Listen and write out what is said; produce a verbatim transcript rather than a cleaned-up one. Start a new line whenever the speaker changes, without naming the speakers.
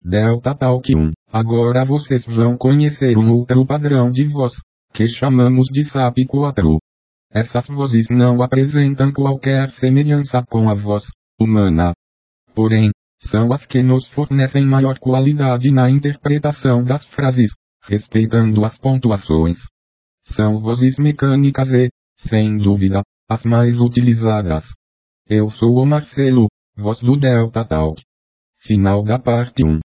Delta Talk um. Agora vocês vão conhecer um outro padrão de voz, que chamamos de S A P quatro. Essas vozes não apresentam qualquer semelhança com a voz humana. Porém, são as que nos fornecem maior qualidade na interpretação das frases, respeitando as pontuações. São vozes mecânicas e, sem dúvida, as mais utilizadas. Eu sou o Marcelo, voz do Delta Talk. Final da parte um.